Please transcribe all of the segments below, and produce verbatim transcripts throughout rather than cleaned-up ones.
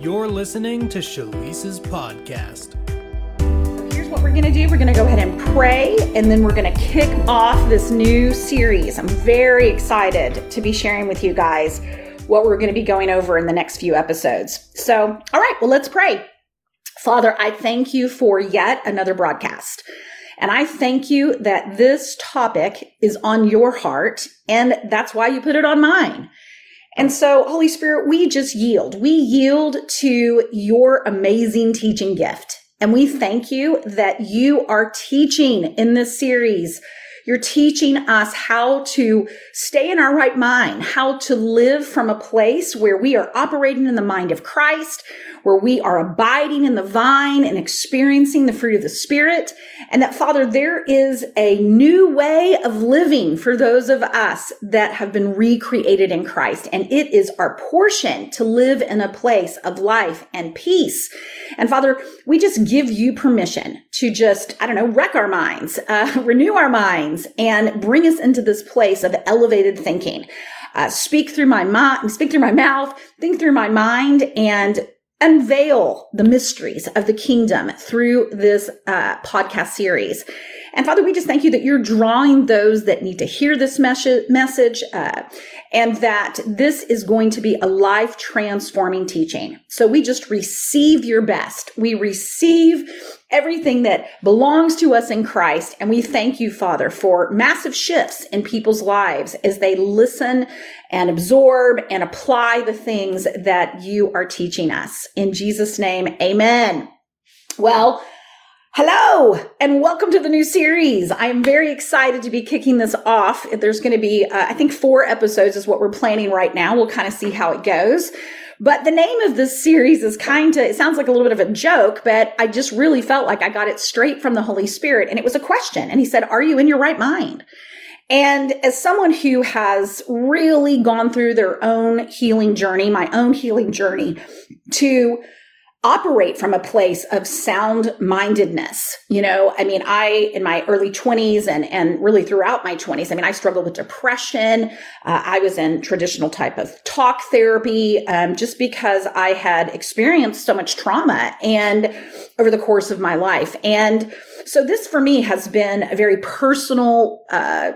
You're listening to Shalice's podcast. Here's what we're going to do. We're going to go ahead and pray, and then we're going to kick off this new series. I'm very excited to be sharing with you guys what we're going to be going over in the next few episodes. So, all right, well, let's pray. Father, I thank you for yet another broadcast. And I thank you that this topic is on your heart, and that's why you put it on mine. And so, Holy Spirit, we just yield. We yield to your amazing teaching gift. And we thank you that you are teaching in this series. You're teaching us how to stay in our right mind, how to live from a place where we are operating in the mind of Christ, where we are abiding in the vine and experiencing the fruit of the Spirit. And that, Father, there is a new way of living for those of us that have been recreated in Christ. And it is our portion to live in a place of life and peace. And Father, we just give you permission to just, I don't know, wreck our minds, uh, renew our minds, and bring us into this place of elevated thinking. Uh, speak through my mind, speak through my mouth, think through my mind, and unveil the mysteries of the kingdom through this uh, podcast series. And Father, we just thank you that you're drawing those that need to hear this mes- message, uh, and that this is going to be a life-transforming teaching. So we just receive your best. We receive everything that belongs to us in Christ. And we thank you, Father, for massive shifts in people's lives as they listen and absorb and apply the things that you are teaching us. In Jesus' name, amen. Well, hello, and welcome to the new series. I am very excited to be kicking this off. There's going to be, uh, I think, four episodes is what we're planning right now. We'll kind of see how it goes. But the name of this series is kind of, it sounds like a little bit of a joke, but I just really felt like I got it straight from the Holy Spirit. And it was a question. And he said, are you in your right mind? And as someone who has really gone through their own healing journey, my own healing journey, to operate from a place of sound-mindedness. You know, I mean, I, in my early twenties and, and really throughout my twenties, I mean, I struggled with depression. Uh, I was in traditional type of talk therapy, um, just because I had experienced so much trauma and over the course of my life. And so this for me has been a very personal, uh,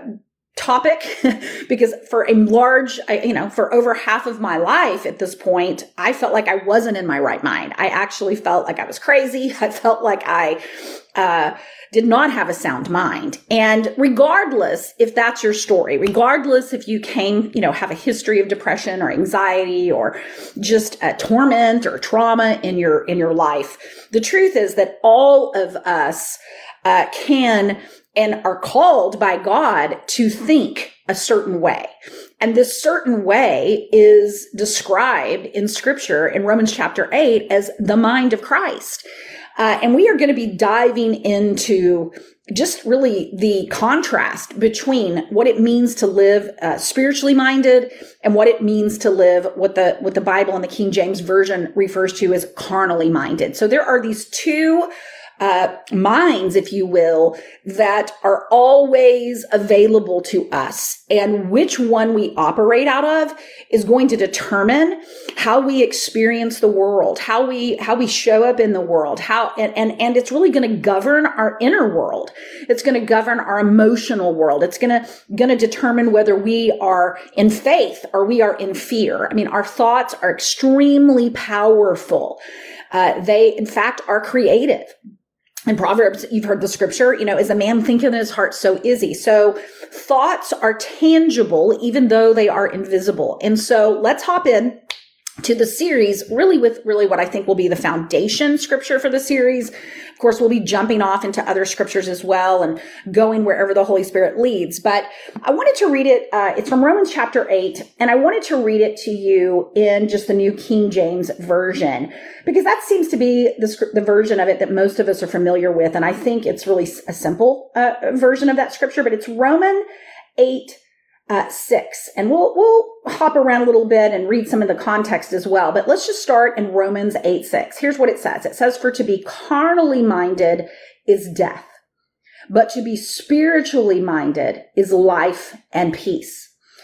topic because for a large, you know, for over half of my life at this point, I felt like I wasn't in my right mind. I actually felt like I was crazy. I felt like I uh, did not have a sound mind. And regardless if that's your story, regardless if you came, you know, have a history of depression or anxiety or just a torment or trauma in your in your life, the truth is that all of us uh, can and are called by God to think a certain way. And this certain way is described in scripture in Romans chapter eight as the mind of Christ. Uh, and we are going to be diving into just really the contrast between what it means to live uh, spiritually minded and what it means to live what the what the Bible and the King James Version refers to as carnally minded. So there are these two Uh, minds, if you will, that are always available to us. And which one we operate out of is going to determine how we experience the world, how we, how we show up in the world, how, and, and, and it's really going to govern our inner world. It's going to govern our emotional world. It's going to, going to determine whether we are in faith or we are in fear. I mean, our thoughts are extremely powerful. Uh, they, in fact, are creative. In Proverbs, you've heard the scripture, you know, as a man thinketh in his heart, so is he. So thoughts are tangible, even though they are invisible. And so let's hop in to the series, really with really what I think will be the foundation scripture for the series. Of course, we'll be jumping off into other scriptures as well and going wherever the Holy Spirit leads. But I wanted to read it. Uh, it's from Romans chapter eight. And I wanted to read it to you in just the New King James Version, because that seems to be the, the version of it that most of us are familiar with. And I think it's really a simple uh, version of that scripture, but it's Romans eight, Uh, six. And we'll, we'll hop around a little bit and read some of the context as well. But let's just start in Romans eight, six. Here's what it says. It says, for to be carnally minded is death, but to be spiritually minded is life and peace.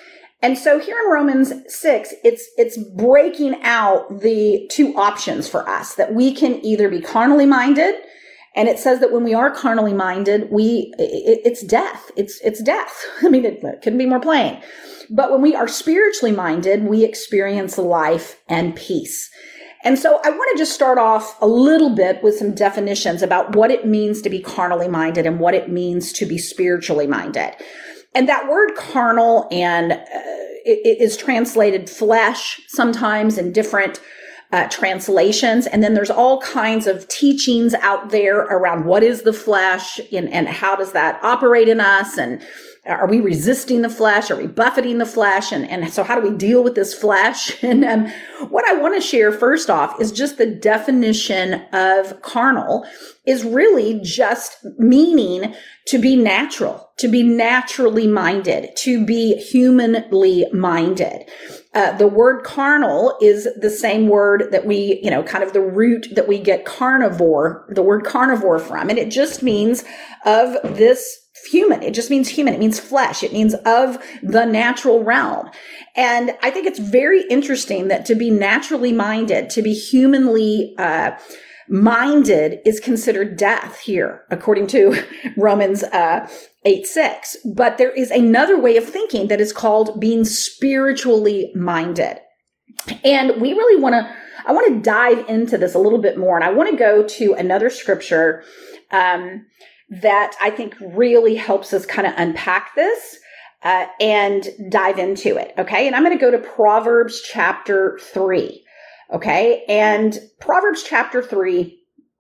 And so here in Romans six, it's it's breaking out the two options for us, that we can either be carnally minded, and it says that when we are carnally minded, we it, it's death. It's it's death. I mean, it, it couldn't be more plain. But when we are spiritually minded, we experience life and peace. And so I want to just start off a little bit with some definitions about what it means to be carnally minded and what it means to be spiritually minded. And that word carnal and uh, it, it is translated flesh sometimes in different uh, translations. And then there's all kinds of teachings out there around what is the flesh and, and how does that operate in us, and are we resisting the flesh? Are we buffeting the flesh? And, and so how do we deal with this flesh? And um, what I want to share first off is just the definition of carnal is really just meaning to be natural, to be naturally minded, to be humanly minded. Uh, the word carnal is the same word that we, you know, kind of the root that we get carnivore, the word carnivore from. And it just means of this human. It just means human. It means flesh. It means of the natural realm. And I think it's very interesting that to be naturally minded, to be humanly uh, minded is considered death here, according to Romans uh, eight six. But there is another way of thinking that is called being spiritually minded. And we really want to, I want to dive into this a little bit more. And I want to go to another scripture um, that I think really helps us kind of unpack this uh, and dive into it. Okay. And I'm going to go to Proverbs chapter three. Okay. And Proverbs chapter three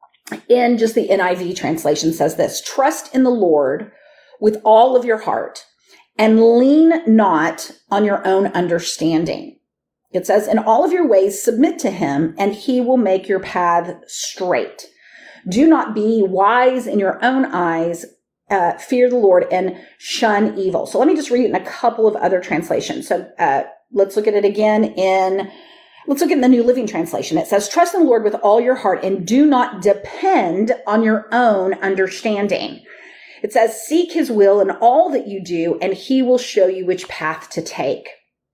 in just the N I V translation says this: trust in the Lord with all of your heart and lean not on your own understanding. It says, in all of your ways, submit to him and he will make your path straight. Do not be wise in your own eyes. Uh, fear the Lord and shun evil. So let me just read it in a couple of other translations. So uh, let's look at it again in, let's look at the New Living Translation. It says, trust in the Lord with all your heart and do not depend on your own understanding. It says, seek his will in all that you do, and he will show you which path to take.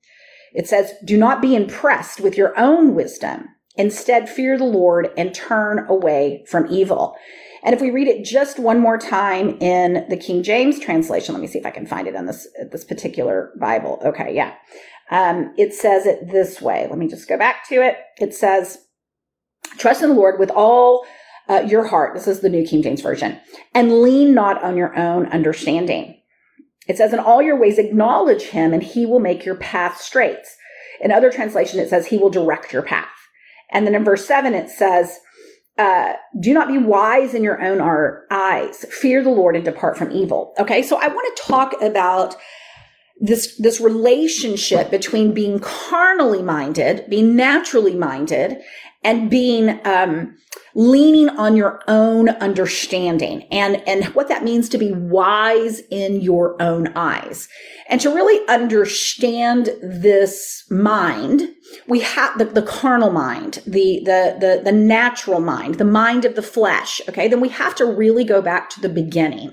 It says, do not be impressed with your own wisdom. Instead, fear the Lord and turn away from evil. And if we read it just one more time in the King James translation, let me see if I can find it in this, this particular Bible. Okay, yeah. Um, it says it this way. Let me just go back to it. It says, trust in the Lord with all uh, your heart. This is the New King James Version. And lean not on your own understanding. It says, in all your ways acknowledge him and he will make your path straight. In other translation, it says he will direct your path. And then in verse seven, it says, uh, do not be wise in your own eyes. Fear the Lord and depart from evil. Okay, so I want to talk about this, this relationship between being carnally minded, being naturally minded, and being um, leaning on your own understanding, and, and what that means to be wise in your own eyes. And to really understand this mind, we have the, the carnal mind, the, the, the, the natural mind, the mind of the flesh. Okay. Then we have to really go back to the beginning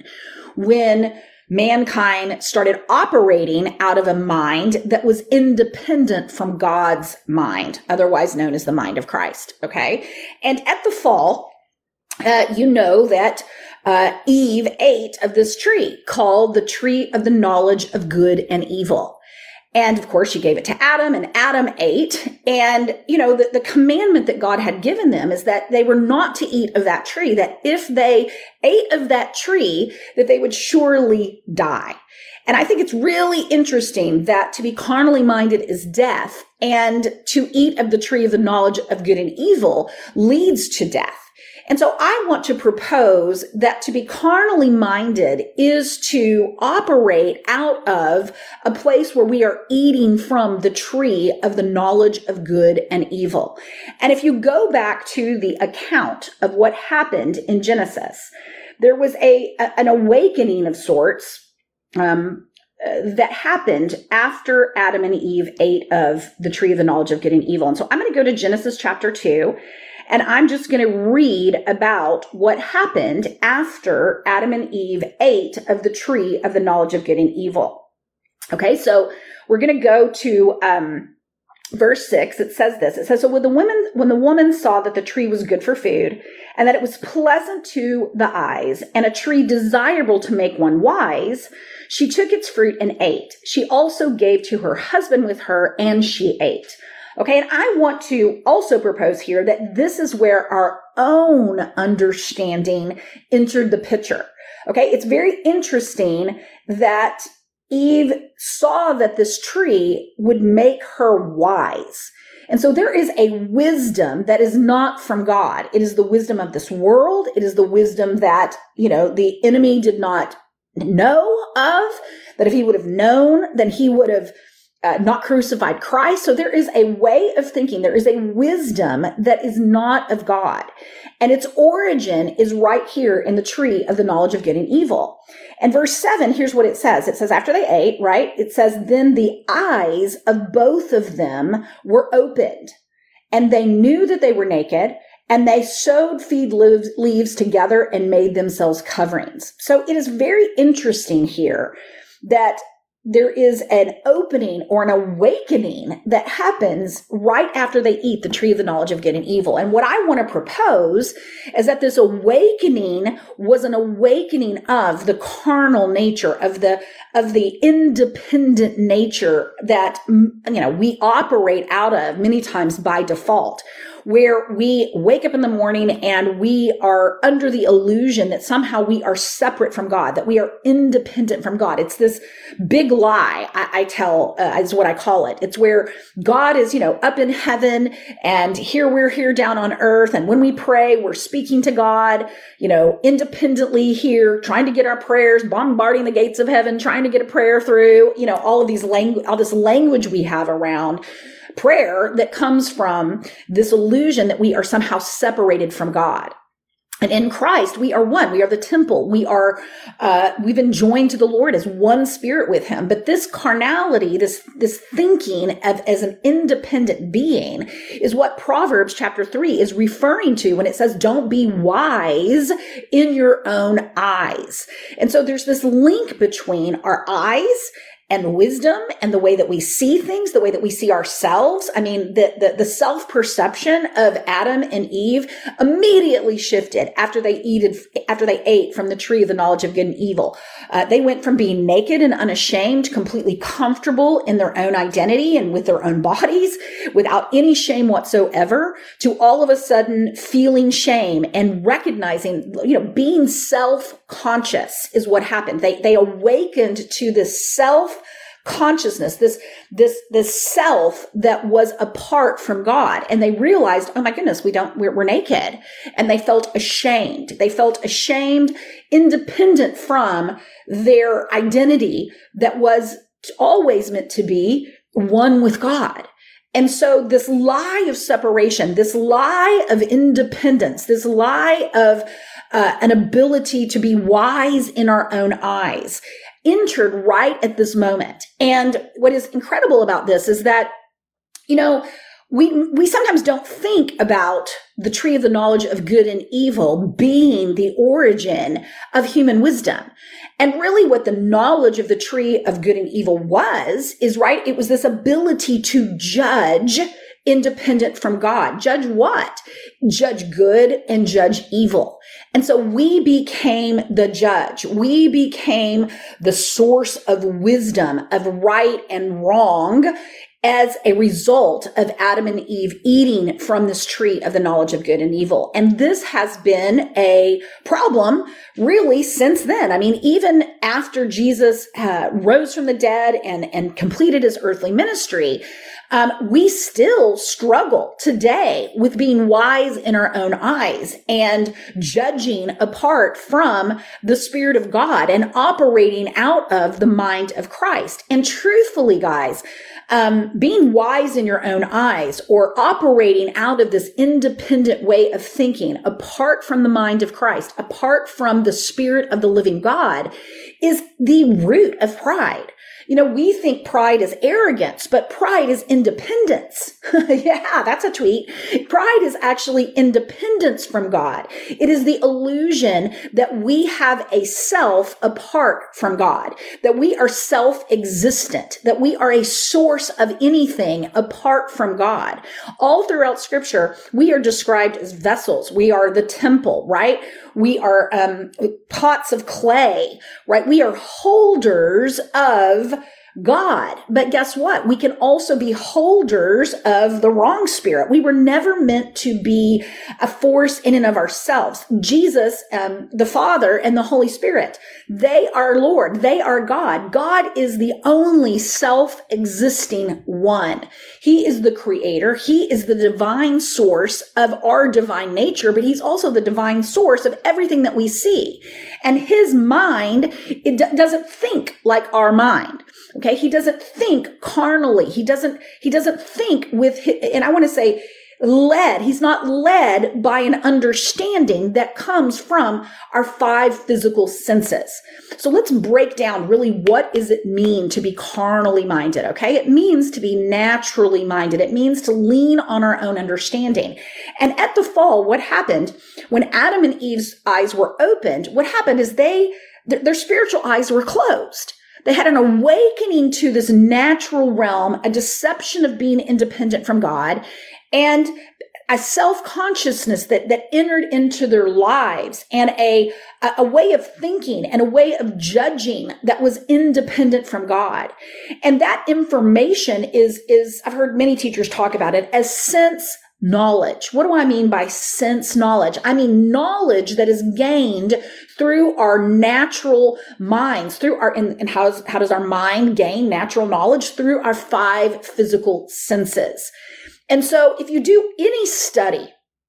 when mankind started operating out of a mind that was independent from God's mind, otherwise known as the mind of Christ. Okay. And at the fall, uh, you know that Uh, Eve ate of this tree called the tree of the knowledge of good and evil. And of course, she gave it to Adam, and Adam ate. And, you know, the, the commandment that God had given them is that they were not to eat of that tree, that if they ate of that tree, that they would surely die. And I think it's really interesting that to be carnally minded is death, and to eat of the tree of the knowledge of good and evil leads to death. And so I want to propose that to be carnally minded is to operate out of a place where we are eating from the tree of the knowledge of good and evil. And if you go back to the account of what happened in Genesis, there was a, a an awakening of sorts um, uh, that happened after Adam and Eve ate of the tree of the knowledge of good and evil. And so I'm going to go to Genesis chapter two. And I'm just going to read about what happened after Adam and Eve ate of the tree of the knowledge of good and evil. Okay, so we're going to go to um, verse six. It says this. It says, so when the women, when the woman saw that the tree was good for food and that it was pleasant to the eyes and a tree desirable to make one wise, she took its fruit and ate. She also gave to her husband with her, and she ate. Okay, and I want to also propose here that this is where our own understanding entered the picture. Okay, it's very interesting that Eve saw that this tree would make her wise. And so there is a wisdom that is not from God. It is the wisdom of this world. It is the wisdom that, you know, the enemy did not know of, that if he would have known, then he would have uh, not crucified Christ. So there is a way of thinking. There is a wisdom that is not of God. And its origin is right here in the tree of the knowledge of good and evil. And verse seven, here's what it says. It says, after they ate, right? It says, then the eyes of both of them were opened, and they knew that they were naked, and they sewed fig leaves, leaves together and made themselves coverings. So it is very interesting here that there is an opening or an awakening that happens right after they eat the tree of the knowledge of good and evil. And what I want to propose is that this awakening was an awakening of the carnal nature, of the, of the independent nature that, you know, we operate out of many times by default, where we wake up in the morning and we are under the illusion that somehow we are separate from God, that we are independent from God. It's this big lie, I, I tell, uh, is what I call it. It's where God is, you know, up in heaven, and here we're here down on earth. And when we pray, we're speaking to God, you know, independently here, trying to get our prayers, bombarding the gates of heaven, trying to get a prayer through, you know, all of these language, all this language we have around prayer that comes from this illusion that we are somehow separated from God. And in Christ, we are one. We are the temple. We are, uh, we've been joined to the Lord as one spirit with him. But this carnality, this, this thinking of as an independent being is what Proverbs chapter three is referring to when it says, don't be wise in your own eyes. And so there's this link between our eyes and wisdom and the way that we see things, the way that we see ourselves. I mean, the, the, the self-perception of Adam and Eve immediately shifted after they eated, after they ate from the tree of the knowledge of good and evil. Uh, they went from being naked and unashamed, completely comfortable in their own identity and with their own bodies, without any shame whatsoever, to all of a sudden feeling shame and recognizing, you know, being self-conscious is what happened. They, they awakened to this self consciousness, this, this, this self that was apart from God. And they realized, oh my goodness, we don't, we're, we're naked. And they felt ashamed. They felt ashamed, independent from their identity that was always meant to be one with God. And so this lie of separation, this lie of independence, this lie of uh, an ability to be wise in our own eyes entered right at this moment. And what is incredible about this is that, you know, we, we sometimes don't think about the tree of the knowledge of good and evil being the origin of human wisdom. And really what the knowledge of the tree of good and evil was, is right, it was this ability to judge independent from God. Judge what? Judge good and judge evil. And so we became the judge. We became the source of wisdom, of right and wrong, as a result of Adam and Eve eating from this tree of the knowledge of good and evil. And this has been a problem really since then. I mean, even after Jesus uh, rose from the dead and, and completed his earthly ministry, um, we still struggle today with being wise in our own eyes and judging apart from the Spirit of God and operating out of the mind of Christ. And truthfully, guys, Um, being wise in your own eyes or operating out of this independent way of thinking apart from the mind of Christ, apart from the Spirit of the living God, is the root of pride. You know, we think pride is arrogance, but pride is independence. Yeah, that's a tweet. Pride is actually independence from God. It is the illusion that we have a self apart from God, that we are self-existent, that we are a source of anything apart from God. All throughout Scripture, we are described as vessels. We are the temple, right? We are um, pots of clay, right? We are holders of God. But guess what? We can also be holders of the wrong spirit. We were never meant to be a force in and of ourselves. Jesus, um, the Father and the Holy Spirit, they are Lord. They are God. God is the only self-existing one. He is the creator. He is the divine source of our divine nature, but he's also the divine source of everything that we see. And his mind, it d- doesn't think like our mind. Okay. He doesn't think carnally. He doesn't, he doesn't think with, his, and I want to say led. He's not led by an understanding that comes from our five physical senses. So let's break down really what does it mean to be carnally minded. Okay. It means to be naturally minded. It means to lean on our own understanding. And at the fall, what happened when Adam and Eve's eyes were opened, what happened is they, th- their spiritual eyes were closed. They had an awakening to this natural realm, a deception of being independent from God, and a self-consciousness that, that entered into their lives, and a, a way of thinking and a way of judging that was independent from God. And that information is, is, I've heard many teachers talk about it as sense knowledge. What do I mean by sense knowledge? I mean knowledge that is gained through our natural minds, through our, and, and how, how does our mind gain natural knowledge? Through our five physical senses. And so if you do any study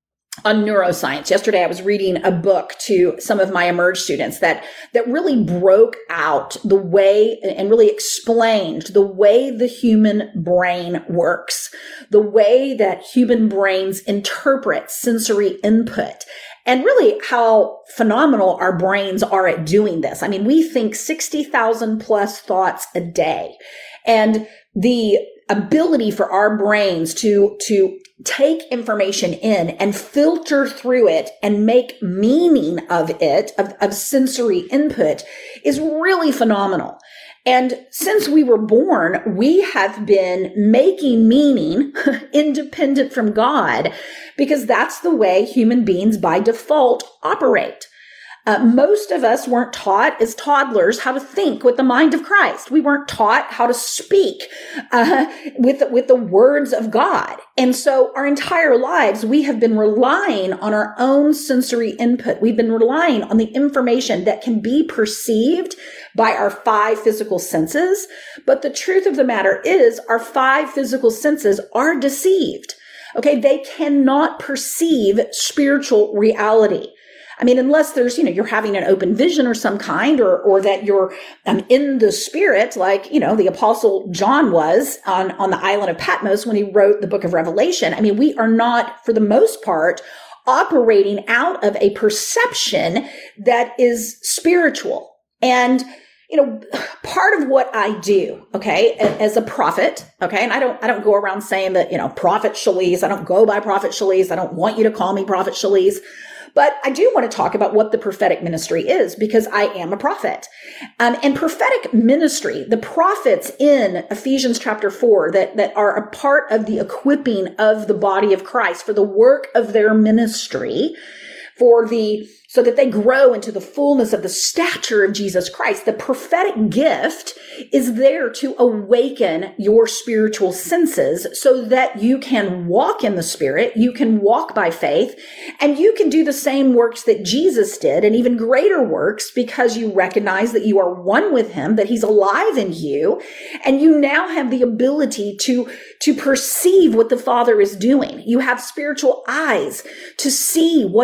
on neuroscience, yesterday I was reading a book to some of my Emerge students that, that really broke out the way and really explained the way the human brain works, the way that human brains interpret sensory input, and really how phenomenal our brains are at doing this. I mean, we think sixty thousand plus thoughts a day, and the ability for our brains to, to take information in and filter through it and make meaning of it, of, of sensory input, is really phenomenal. And since we were born, we have been making meaning independent from God, because that's the way human beings by default operate. Uh, most of us weren't taught as toddlers how to think with the mind of Christ. We weren't taught how to speak uh, with, with the words of God. And so our entire lives, we have been relying on our own sensory input. We've been relying on the information that can be perceived by our five physical senses. But the truth of the matter is our five physical senses are deceived. Okay, they cannot perceive spiritual reality. I mean, unless there's, you know, you're having an open vision or some kind, or, or that you're um, in the spirit, like, you know, the apostle John was on, on the island of Patmos when he wrote the book of Revelation. I mean, we are not, for the most part, operating out of a perception that is spiritual. And, you know, part of what I do, okay, as a prophet, okay, and I don't, I don't go around saying that, you know, Prophet Shalise, I don't go by Prophet Shalise. I don't want you to call me Prophet Shalise. But I do want to talk about what the prophetic ministry is, because I am a prophet. Um, and prophetic ministry, the prophets in Ephesians chapter four that, that are a part of the equipping of the body of Christ for the work of their ministry, for the, so that they grow into the fullness of the stature of Jesus Christ. The prophetic gift is there to awaken your spiritual senses so that you can walk in the Spirit, you can walk by faith, and you can do the same works that Jesus did, and even greater works, because you recognize that you are one with him, that he's alive in you, and you now have the ability to, to perceive what the Father is doing. You have spiritual eyes to see what is going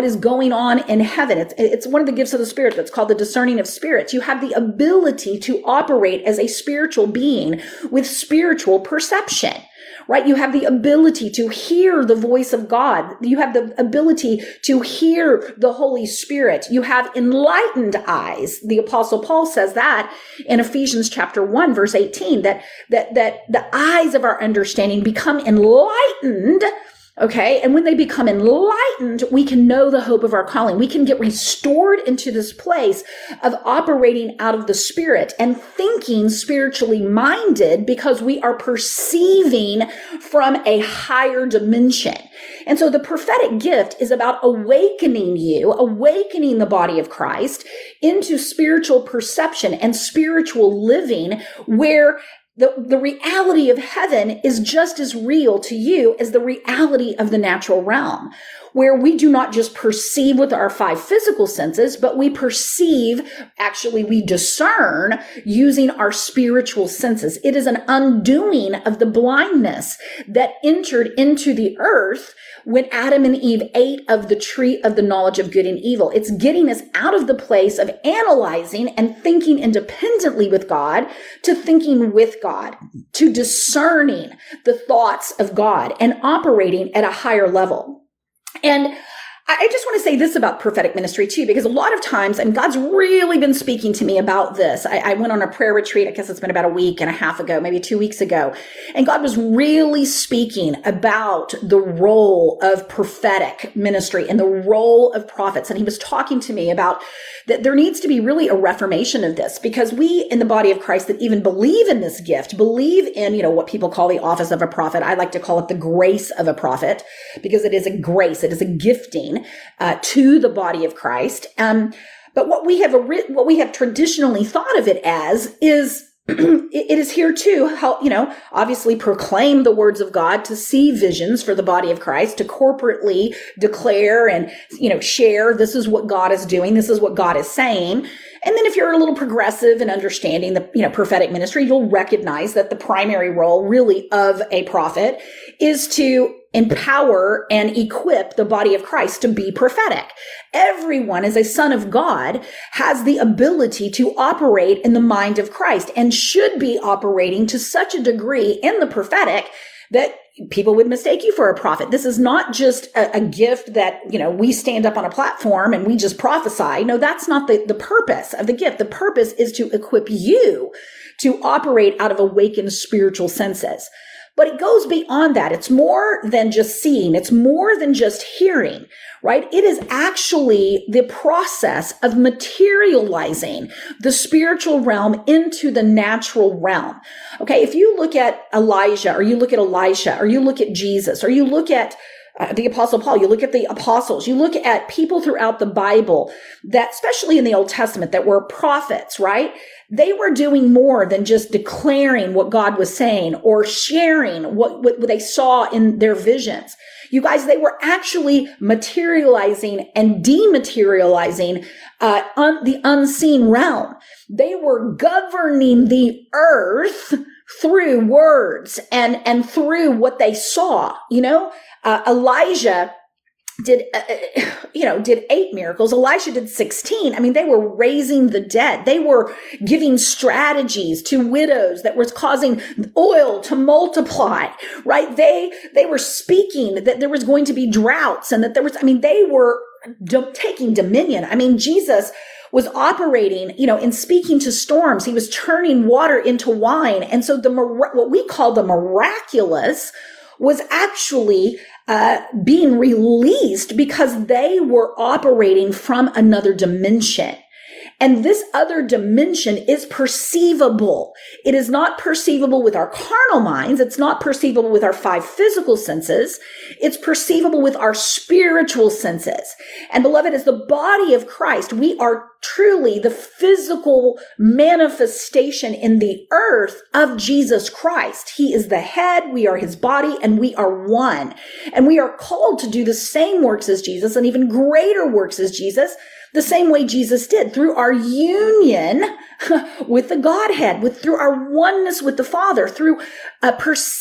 going on in heaven. It's, it's one of the gifts of the Spirit that's called the discerning of spirits. You have the ability to operate as a spiritual being with spiritual perception. Right? You have the ability to hear the voice of God. You have the ability to hear the Holy Spirit. You have enlightened eyes. The Apostle Paul says that in Ephesians chapter one, verse eighteen, that, that, that the eyes of our understanding become enlightened. Okay. And when they become enlightened, we can know the hope of our calling. We can get restored into this place of operating out of the Spirit and thinking spiritually minded because we are perceiving from a higher dimension. And so the prophetic gift is about awakening you, awakening the body of Christ into spiritual perception and spiritual living where The, the reality of heaven is just as real to you as the reality of the natural realm, where we do not just perceive with our five physical senses, but we perceive, actually we discern using our spiritual senses. It is an undoing of the blindness that entered into the earth when Adam and Eve ate of the tree of the knowledge of good and evil. It's getting us out of the place of analyzing and thinking independently with God to thinking with God, to discerning the thoughts of God and operating at a higher level. And I just want to say this about prophetic ministry too, because a lot of times, and God's really been speaking to me about this. I, I went on a prayer retreat, I guess it's been about a week and a half ago, maybe two weeks ago. And God was really speaking about the role of prophetic ministry and the role of prophets. And he was talking to me about that there needs to be really a reformation of this, because we in the body of Christ that even believe in this gift, believe in, you know, what people call the office of a prophet. I like to call it the grace of a prophet, because it is a grace. It is a gifting Uh, to the body of Christ. Um, but what we have, a, what we have traditionally thought of it as is, it is here to help, you know, obviously proclaim the words of God, to see visions for the body of Christ, to corporately declare and, you know, share, this is what God is doing. This is what God is saying. And then if you're a little progressive in understanding the, you know, prophetic ministry, you'll recognize that the primary role really of a prophet is to empower and equip the body of Christ to be prophetic. Everyone as a son of God has the ability to operate in the mind of Christ and should be operating to such a degree in the prophetic that people would mistake you for a prophet. This is not just a, a gift that, you know, we stand up on a platform and we just prophesy. No, that's not the, the purpose of the gift. The purpose is to equip you to operate out of awakened spiritual senses. But it goes beyond that. It's more than just seeing. It's more than just hearing, right? It is actually the process of materializing the spiritual realm into the natural realm. Okay. If you look at Elijah, or you look at Elisha, or you look at Jesus, or you look at Uh, the Apostle Paul, you look at the apostles, you look at people throughout the Bible that, especially in the Old Testament, that were prophets, right? They were doing more than just declaring what God was saying or sharing what, what they saw in their visions. You guys, they were actually materializing and dematerializing uh, un- the unseen realm. They were governing the earth through words and, and through what they saw, you know? Uh, Elijah did, uh, you know, did eight miracles. Elisha did sixteen. I mean, they were raising the dead. They were giving strategies to widows that was causing oil to multiply, right? They, they were speaking that there was going to be droughts and that there was, I mean, they were do- taking dominion. I mean, Jesus was operating, you know, in speaking to storms. He was turning water into wine. And so the, what we call the miraculous was actually uh, being released because they were operating from another dimension. And this other dimension is perceivable. It is not perceivable with our carnal minds. It's not perceivable with our five physical senses. It's perceivable with our spiritual senses. And beloved, as the body of Christ, we are truly the physical manifestation in the earth of Jesus Christ. He is the head, we are his body, and we are one. And we are called to do the same works as Jesus and even greater works as Jesus, the same way Jesus did, through our union with the Godhead, with through our oneness with the Father, through uh, perceiving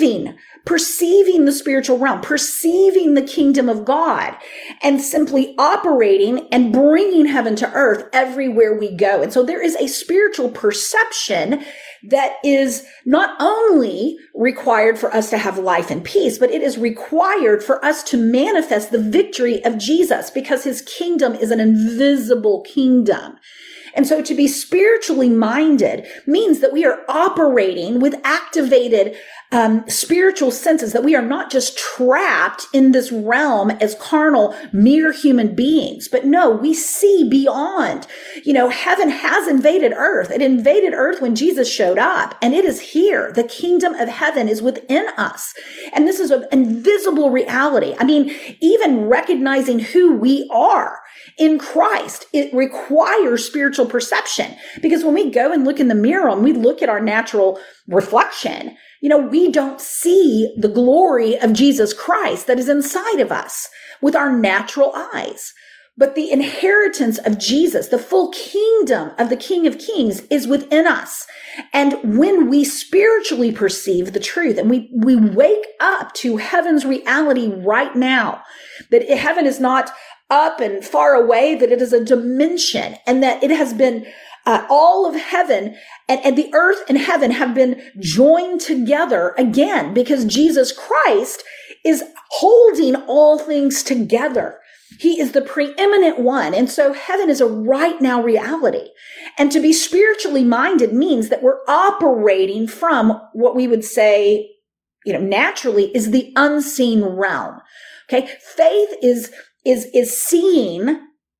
perceiving, perceiving the spiritual realm, perceiving the kingdom of God, and simply operating and bringing heaven to earth everywhere we go. And so there is a spiritual perception that is not only required for us to have life and peace, but it is required for us to manifest the victory of Jesus, because his kingdom is an invisible kingdom. And so to be spiritually minded means that we are operating with activated um, spiritual senses, that we are not just trapped in this realm as carnal, mere human beings, but no, we see beyond. You know, heaven has invaded earth. It invaded earth when Jesus showed up, and it is here. The kingdom of heaven is within us. And this is an invisible reality. I mean, even recognizing who we are in Christ, it requires spiritual perception, because when we go and look in the mirror and we look at our natural reflection, you know, we don't see the glory of Jesus Christ that is inside of us with our natural eyes. But the inheritance of Jesus, the full kingdom of the King of Kings, is within us. And when we spiritually perceive the truth and we, we wake up to heaven's reality right now, that heaven is not up and far away, that it is a dimension, and that it has been uh, all of heaven and, and the earth and heaven have been joined together again, because Jesus Christ is holding all things together. He is the preeminent one. And so heaven is a right now reality. And to be spiritually minded means that we're operating from what we would say, you know, naturally is the unseen realm. Okay. Faith is is, is seeing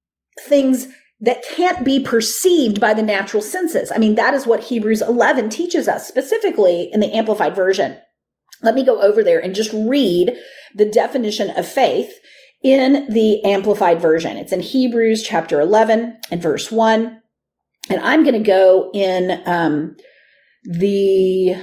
things that can't be perceived by the natural senses. I mean, that is what Hebrews eleven teaches us, specifically in the Amplified Version. Let me go over there and just read the definition of faith in the Amplified Version. It's in Hebrews chapter eleven and verse one. And I'm going to go in um, the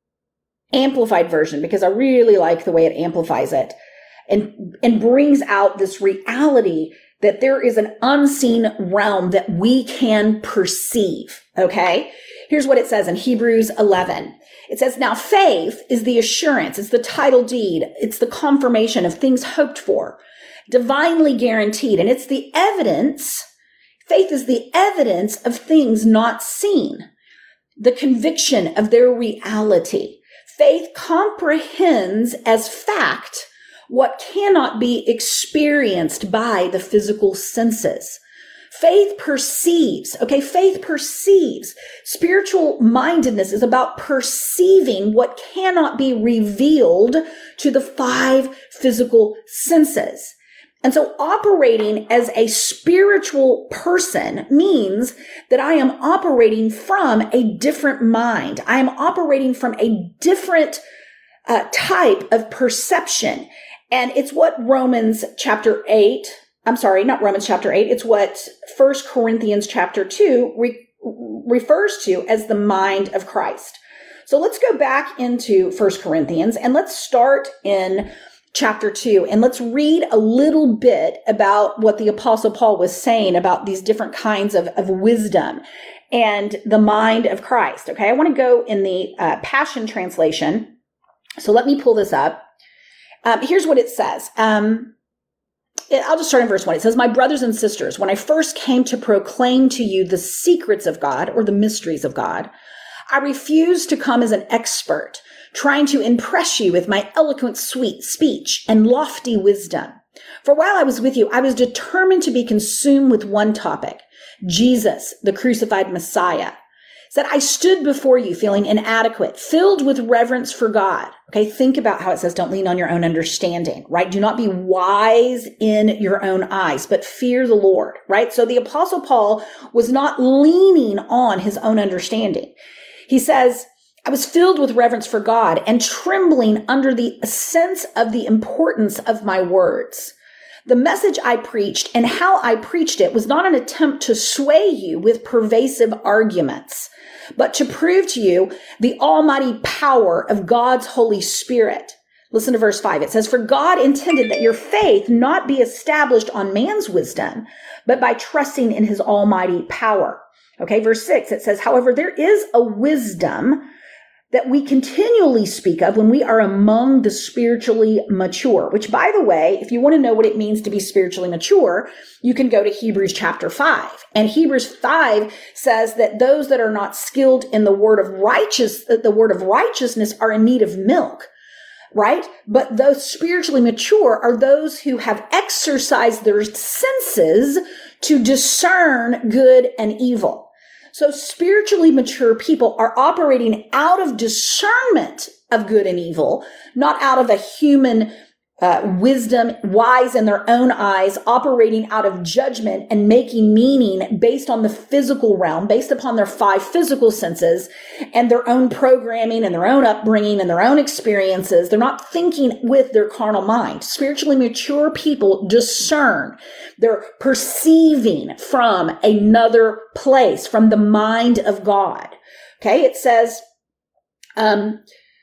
Amplified Version because I really like the way it amplifies it. And, and brings out this reality that there is an unseen realm that we can perceive. Okay. Here's what it says in Hebrews eleven. It says, now faith is the assurance. It's the title deed. It's the confirmation of things hoped for, divinely guaranteed. And it's the evidence. Faith is the evidence of things not seen, the conviction of their reality. Faith comprehends as fact what cannot be experienced by the physical senses. Faith perceives, okay, faith perceives. Spiritual mindedness is about perceiving what cannot be revealed to the five physical senses. And so operating as a spiritual person means that I am operating from a different mind. I am operating from a different uh, type of perception. And it's what Romans chapter eight, I'm sorry, not Romans chapter eight, it's what First Corinthians chapter two re- refers to as the mind of Christ. So let's go back into First Corinthians and let's start in chapter two and let's read a little bit about what the Apostle Paul was saying about these different kinds of, of wisdom and the mind of Christ. Okay, I want to go in the uh, Passion Translation. So let me pull this up. Um, here's what it says. Um, I'll just start in verse one. It says, my brothers and sisters, when I first came to proclaim to you the secrets of God or the mysteries of God, I refused to come as an expert, trying to impress you with my eloquent sweet speech and lofty wisdom. For while I was with you, I was determined to be consumed with one topic, Jesus, the crucified Messiah. Said, I stood before you feeling inadequate, filled with reverence for God. Okay, think about how it says, don't lean on your own understanding, right? Do not be wise in your own eyes, but fear the Lord, right? So the Apostle Paul was not leaning on his own understanding. He says, I was filled with reverence for God and trembling under the sense of the importance of my words. The message I preached and how I preached it was not an attempt to sway you with pervasive arguments, but to prove to you the almighty power of God's Holy Spirit. Listen to verse five. It says, for God intended that your faith not be established on man's wisdom, but by trusting in his almighty power. Okay, verse six, it says, however, there is a wisdom that we continually speak of when we are among the spiritually mature, which, by the way, if you want to know what it means to be spiritually mature, you can go to Hebrews chapter five. And Hebrews five says that those that are not skilled in the word of righteous, the word of righteousness are in need of milk, right? But those spiritually mature are those who have exercised their senses to discern good and evil. So spiritually mature people are operating out of discernment of good and evil, not out of a human uh, wisdom, wise in their own eyes, operating out of judgment and making meaning based on the physical realm, based upon their five physical senses and their own programming and their own upbringing and their own experiences. They're not thinking with their carnal mind. Spiritually mature people discern. They're perceiving from another place, from the mind of God. Okay, it says, um,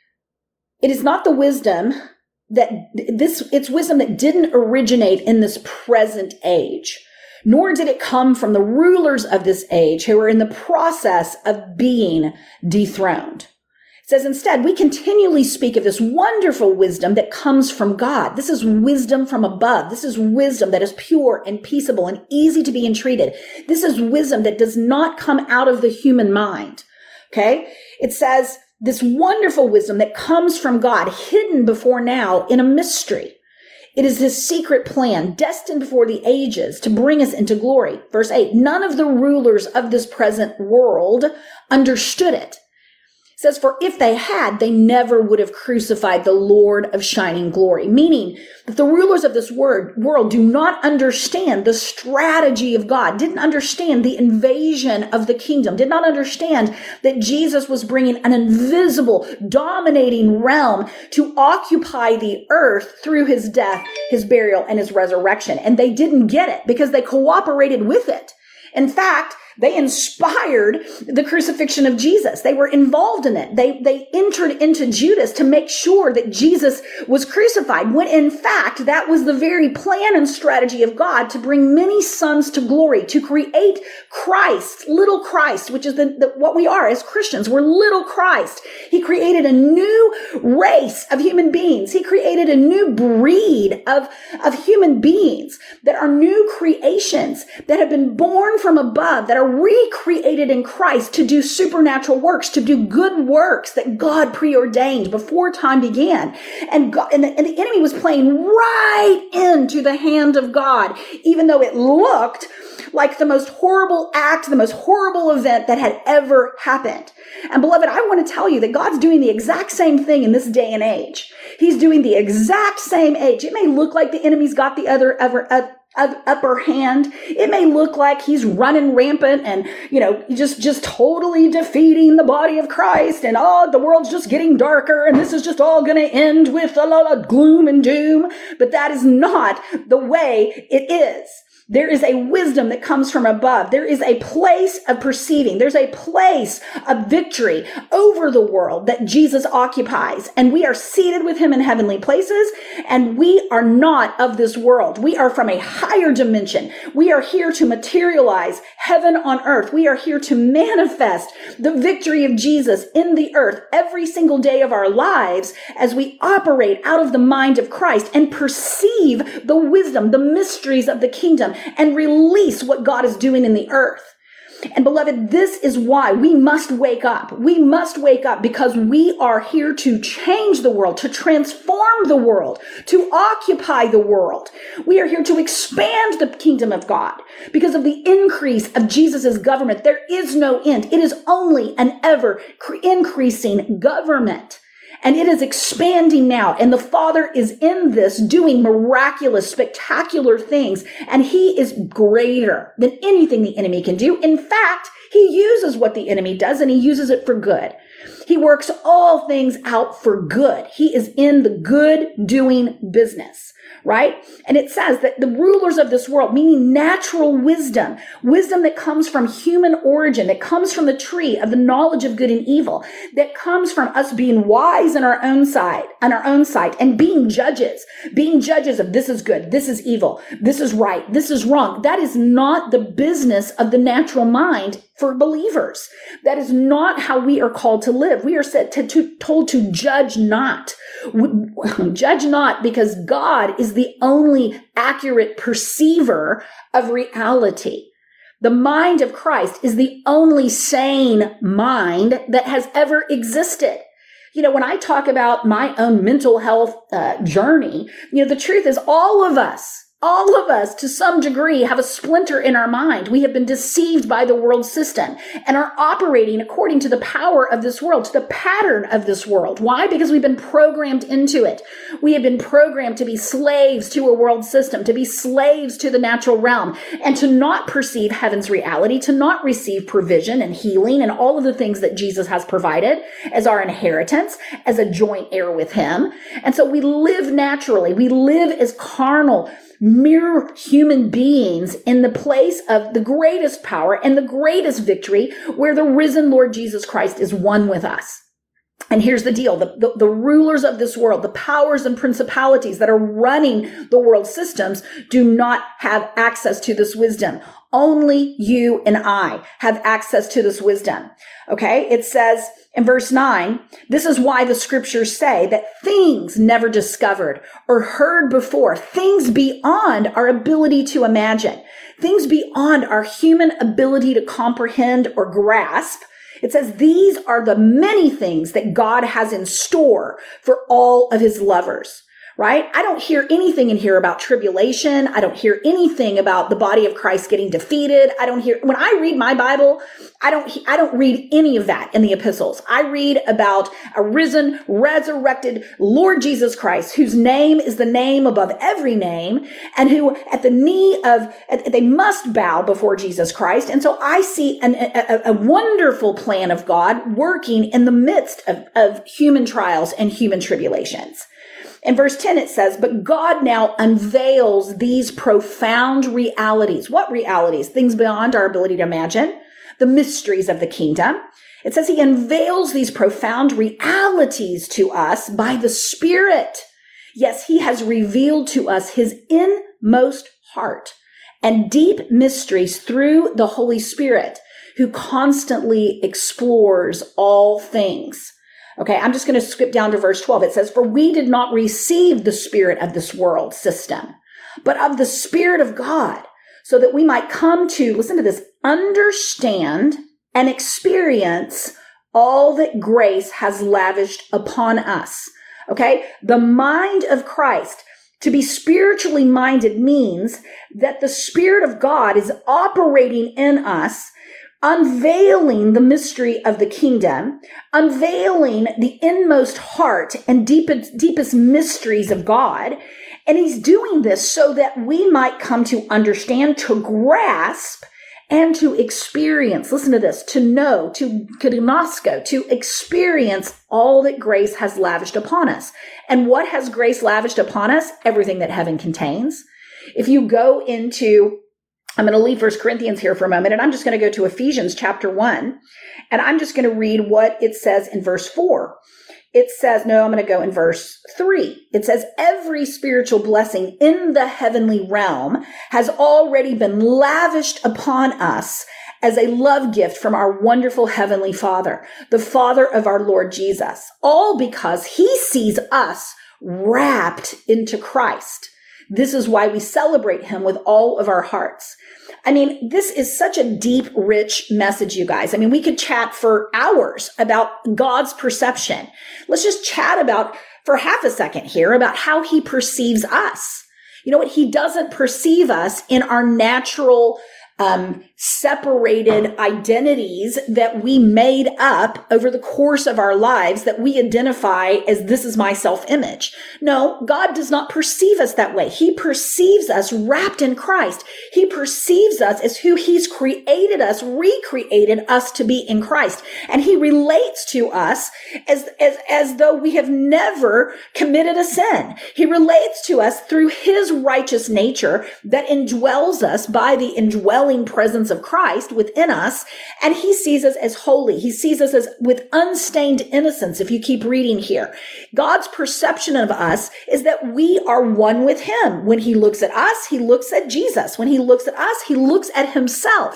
it is not the wisdom that this, it's wisdom that didn't originate in this present age, nor did it come from the rulers of this age who are in the process of being dethroned. It says instead, we continually speak of this wonderful wisdom that comes from God. This is wisdom from above. This is wisdom that is pure and peaceable and easy to be entreated. This is wisdom that does not come out of the human mind. Okay? It says this wonderful wisdom that comes from God, hidden before now in a mystery. It is his secret plan, destined before the ages to bring us into glory. Verse eight, none of the rulers of this present world understood it. It says, for if they had, they never would have crucified the Lord of shining glory. Meaning that the rulers of this word, world do not understand the strategy of God, didn't understand the invasion of the kingdom, did not understand that Jesus was bringing an invisible, dominating realm to occupy the earth through his death, his burial, and his resurrection. And they didn't get it because they cooperated with it. In fact, they inspired the crucifixion of Jesus. They were involved in it. They, they entered into Judas to make sure that Jesus was crucified, when in fact, that was the very plan and strategy of God to bring many sons to glory, to create Christ, little Christ, which is the, the, what we are as Christians. We're little Christ. He created a new race of human beings. He created a new breed of, of human beings that are new creations that have been born from above, that are recreated in Christ to do supernatural works, to do good works that God preordained before time began. And, God, and, the, and the enemy was playing right into the hand of God, even though it looked like the most horrible act, the most horrible event that had ever happened. And beloved, I want to tell you that God's doing the exact same thing in this day and age. He's doing the exact same age. It may look like the enemy's got the other, other, uh, upper hand. It may look like he's running rampant and, you know, just, just totally defeating the body of Christ, and oh, the world's just getting darker and this is just all going to end with a lot of gloom and doom. But that is not the way it is. There is a wisdom that comes from above. There is a place of perceiving. There's a place of victory over the world that Jesus occupies. And we are seated with him in heavenly places. And we are not of this world. We are from a higher dimension. We are here to materialize heaven on earth. We are here to manifest the victory of Jesus in the earth every single day of our lives as we operate out of the mind of Christ and perceive the wisdom, the mysteries of the kingdom, and release what God is doing in the earth. And beloved, this is why we must wake up. We must wake up because we are here to change the world, to transform the world, to occupy the world. We are here to expand the kingdom of God because of the increase of Jesus' government. There is no end. It is only an ever increasing government. And it is expanding now. And the Father is in this doing miraculous, spectacular things. And he is greater than anything the enemy can do. In fact, he uses what the enemy does and he uses it for good. He works all things out for good. He is in the good doing business, right? And it says that the rulers of this world, meaning natural wisdom, wisdom that comes from human origin, that comes from the tree of the knowledge of good and evil, that comes from us being wise in our own side, on our own side, and being judges, being judges of this is good, this is evil, this is right, this is wrong. That is not the business of the natural mind for believers. That is not how we are called to live. live. We are said to, to, told to judge not. Judge not, because God is the only accurate perceiver of reality. The mind of Christ is the only sane mind that has ever existed. You know, when I talk about my own mental health uh, journey, you know, the truth is all of us, all of us to some degree have a splinter in our mind. We have been deceived by the world system and are operating according to the power of this world, to the pattern of this world. Why? Because we've been programmed into it. We have been programmed to be slaves to a world system, to be slaves to the natural realm, and to not perceive heaven's reality, to not receive provision and healing and all of the things that Jesus has provided as our inheritance, as a joint heir with him. And so we live naturally. We live as carnal, mere human beings in the place of the greatest power and the greatest victory, where the risen Lord Jesus Christ is one with us. And here's the deal. The, the, the rulers of this world, the powers and principalities that are running the world systems, do not have access to this wisdom. Only you and I have access to this wisdom. Okay. It says in verse nine, this is why the scriptures say that things never discovered or heard before, things beyond our ability to imagine, things beyond our human ability to comprehend or grasp. It says these are the many things that God has in store for all of his lovers. Right? I don't hear anything in here about tribulation. I don't hear anything about the body of Christ getting defeated. I don't hear, when I read my Bible, I don't, I don't read any of that in the epistles. I read about a risen, resurrected Lord Jesus Christ, whose name is the name above every name, and who at the knee of, they must bow before Jesus Christ. And so I see an, a, a wonderful plan of God working in the midst of, of human trials and human tribulations. In verse ten, it says, but God now unveils these profound realities. What realities? Things beyond our ability to imagine. The mysteries of the kingdom. It says he unveils these profound realities to us by the Spirit. Yes, he has revealed to us his inmost heart and deep mysteries through the Holy Spirit, who constantly explores all things. Okay, I'm just going to skip down to verse twelve. It says, for we did not receive the spirit of this world system, but of the Spirit of God, so that we might come to, listen to this, understand and experience all that grace has lavished upon us. Okay, the mind of Christ. To be spiritually minded means that the Spirit of God is operating in us, unveiling the mystery of the kingdom, unveiling the inmost heart and deepest, deepest mysteries of God. And he's doing this so that we might come to understand, to grasp, and to experience. Listen to this, to know, to gnosko, to experience all that grace has lavished upon us. And what has grace lavished upon us? Everything that heaven contains. If you go into, I'm going to leave First Corinthians here for a moment, and I'm just going to go to Ephesians chapter one, and I'm just going to read what it says in verse four. It says, no, I'm going to go in verse three. It says, every spiritual blessing in the heavenly realm has already been lavished upon us as a love gift from our wonderful heavenly Father, the Father of our Lord Jesus, all because he sees us wrapped into Christ. This is why we celebrate him with all of our hearts. I mean, this is such a deep, rich message, you guys. I mean, we could chat for hours about God's perception. Let's just chat about, for half a second here, about how he perceives us. You know what? He doesn't perceive us in our natural, um, separated identities that we made up over the course of our lives that we identify as this is my self-image. No, God does not perceive us that way. He perceives us wrapped in Christ. He perceives us as who he's created us, recreated us to be in Christ. And he relates to us as, as, as though we have never committed a sin. He relates to us through his righteous nature that indwells us by the indwelling presence of Christ within us, and he sees us as holy. He sees us as with unstained innocence. If you keep reading here, God's perception of us is that we are one with him. When he looks at us, he looks at Jesus. When he looks at us, he looks at himself.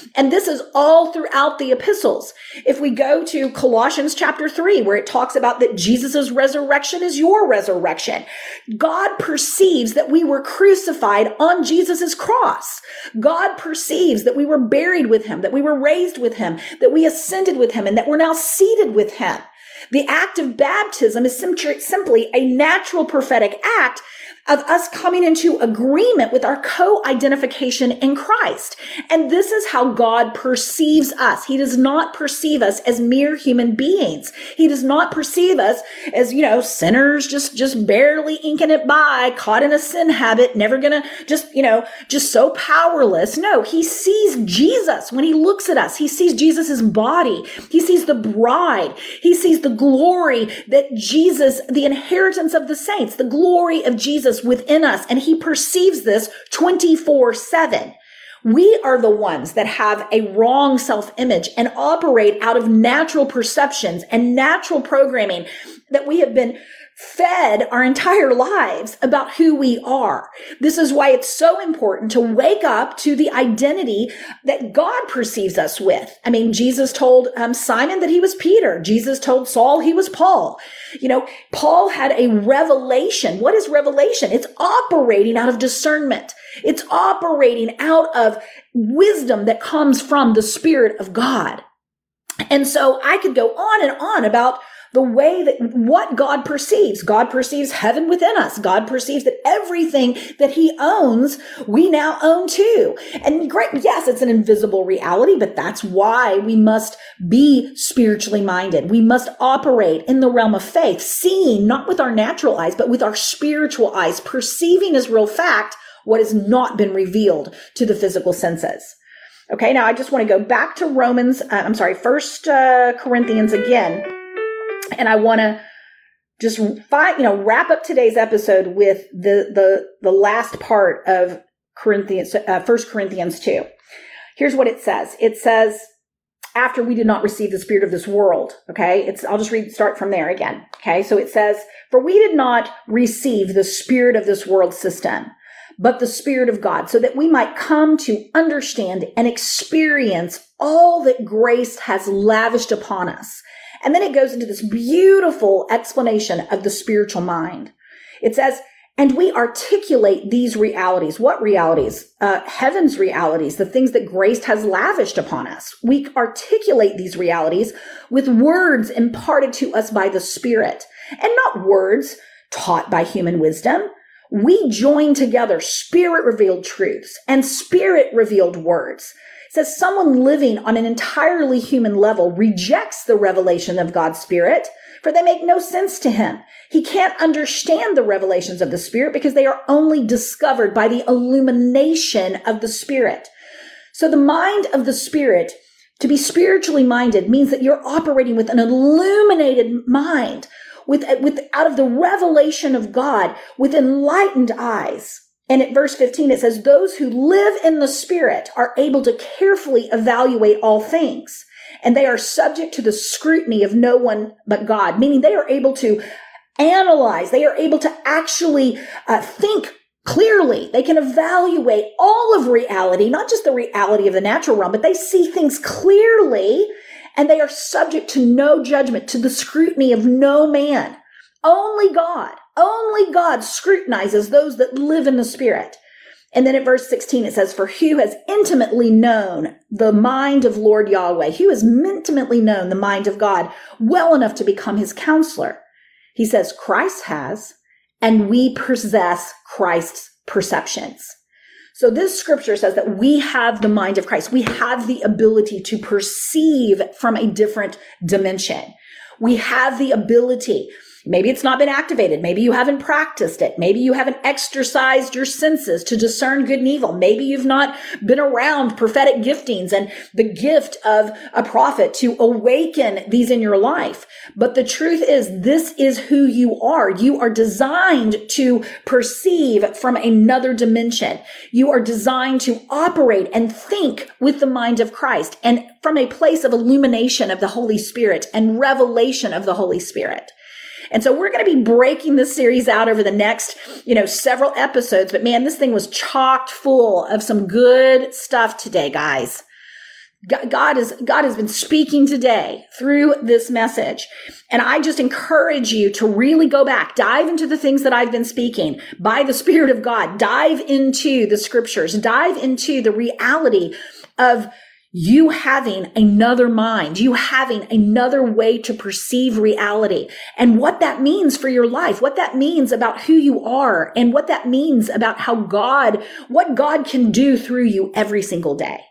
And this is all throughout the epistles. If we go to Colossians chapter three, where it talks about that Jesus' resurrection is your resurrection, God perceives that we were crucified on Jesus' cross. God perceives that we were buried with him, that we were raised with him, that we ascended with him, and that we're now seated with him. The act of baptism is simply a natural prophetic act of us coming into agreement with our co-identification in Christ. And this is how God perceives us. He does not perceive us as mere human beings. He does not perceive us as, you know, sinners just, just barely inking it by, caught in a sin habit, never gonna just, you know, just so powerless. No, he sees Jesus. When he looks at us, he sees Jesus's body. He sees the bride. He sees the glory that Jesus, the inheritance of the saints, the glory of Jesus within us, and he perceives this twenty-four seven. We are the ones that have a wrong self-image and operate out of natural perceptions and natural programming that we have been fed our entire lives about who we are. This is why it's so important to wake up to the identity that God perceives us with. I mean, Jesus told um, Simon that he was Peter. Jesus told Saul he was Paul. You know, Paul had a revelation. What is revelation? It's operating out of discernment. It's operating out of wisdom that comes from the Spirit of God. And so I could go on and on about the way that what God perceives. God perceives heaven within us. God perceives that everything that he owns, we now own too. And great, yes, it's an invisible reality, but that's why we must be spiritually minded. We must operate in the realm of faith, seeing not with our natural eyes, but with our spiritual eyes, perceiving as real fact what has not been revealed to the physical senses. Okay, now I just want to go back to Romans, uh, I'm sorry, First uh, Corinthians again. And I want to just find, you know, wrap up today's episode with the the the last part of Corinthians, uh, First Corinthians two. Here's what it says. It says, after we did not receive the spirit of this world. Okay, it's I'll just read start from there again. Okay, so it says, for we did not receive the spirit of this world system, but the Spirit of God, so that we might come to understand and experience all that grace has lavished upon us. And then it goes into this beautiful explanation of the spiritual mind. It says, and we articulate these realities. What realities? Uh, heaven's realities, the things that grace has lavished upon us. We articulate these realities with words imparted to us by the Spirit, and not words taught by human wisdom. We join together Spirit-revealed truths and Spirit-revealed words. It says someone living on an entirely human level rejects the revelation of God's Spirit, for they make no sense to him. He can't understand the revelations of the Spirit because they are only discovered by the illumination of the Spirit. So the mind of the Spirit, to be spiritually minded, means that you're operating with an illuminated mind, with, with out of the revelation of God, with enlightened eyes. And at verse fifteen, it says, those who live in the Spirit are able to carefully evaluate all things, and they are subject to the scrutiny of no one but God, meaning they are able to analyze, they are able to actually uh, think clearly. They can evaluate all of reality, not just the reality of the natural realm, but they see things clearly, and they are subject to no judgment, to the scrutiny of no man. Only God, only God scrutinizes those that live in the Spirit. And then at verse sixteen, it says, for who has intimately known the mind of Lord Yahweh? Who has intimately known the mind of God well enough to become his counselor? He says, Christ has, and we possess Christ's perceptions. So this scripture says that we have the mind of Christ. We have the ability to perceive from a different dimension. We have the ability. Maybe it's not been activated. Maybe you haven't practiced it. Maybe you haven't exercised your senses to discern good and evil. Maybe you've not been around prophetic giftings and the gift of a prophet to awaken these in your life. But the truth is, this is who you are. You are designed to perceive from another dimension. You are designed to operate and think with the mind of Christ and from a place of illumination of the Holy Spirit and revelation of the Holy Spirit. And so we're going to be breaking this series out over the next, you know, several episodes. But man, this thing was chocked full of some good stuff today, guys. God is, God has been speaking today through this message. And I just encourage you to really go back, dive into the things that I've been speaking by the Spirit of God, dive into the scriptures, dive into the reality of you having another mind, you having another way to perceive reality, and what that means for your life, what that means about who you are, and what that means about how God, what God can do through you every single day.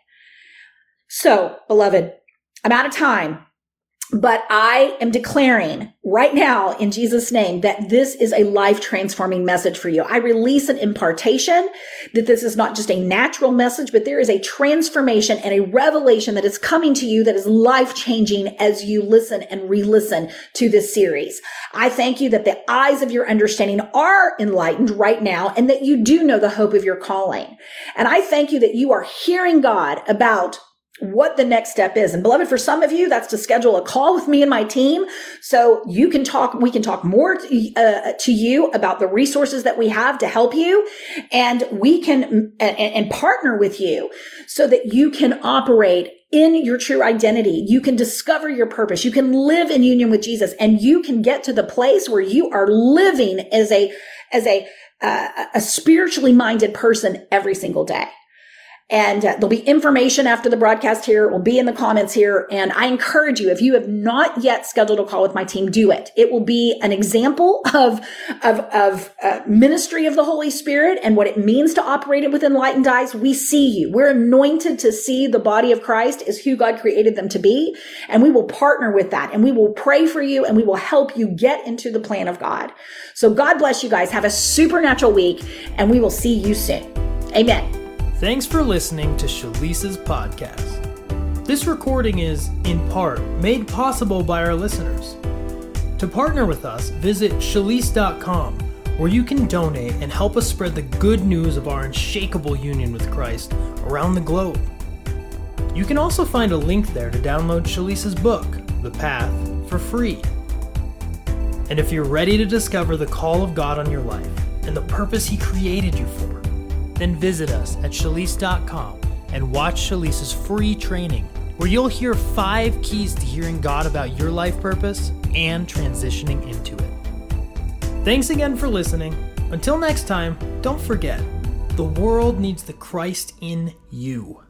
So, beloved, I'm out of time, but I am declaring right now in Jesus' name that this is a life-transforming message for you. I release an impartation that this is not just a natural message, but there is a transformation and a revelation that is coming to you that is life-changing as you listen and re-listen to this series. I thank you that the eyes of your understanding are enlightened right now and that you do know the hope of your calling. And I thank you that you are hearing God about what the next step is. And beloved, for some of you, that's to schedule a call with me and my team. So you can talk, we can talk more to, uh, to you about the resources that we have to help you. And we can, and, and partner with you so that you can operate in your true identity. You can discover your purpose. You can live in union with Jesus, and you can get to the place where you are living as a, as a, uh, a spiritually minded person every single day. And uh, there'll be information after the broadcast here. It will be in the comments here. And I encourage you, if you have not yet scheduled a call with my team, do it. It will be an example of, of, of uh, ministry of the Holy Spirit and what it means to operate it with enlightened eyes. We see you. We're anointed to see the body of Christ as who God created them to be. And we will partner with that. And we will pray for you, and we will help you get into the plan of God. So God bless you guys. Have a supernatural week, and we will see you soon. Amen. Thanks for listening to Shalisa's podcast. This recording is, in part, made possible by our listeners. To partner with us, visit Shalise dot com, where you can donate and help us spread the good news of our unshakable union with Christ around the globe. You can also find a link there to download Shalisa's book, The Path, for free. And if you're ready to discover the call of God on your life and the purpose He created you for, then visit us at Shalise dot com and watch Shalisa's free training, where you'll hear five keys to hearing God about your life purpose and transitioning into it. Thanks again for listening. Until next time, don't forget, the world needs the Christ in you.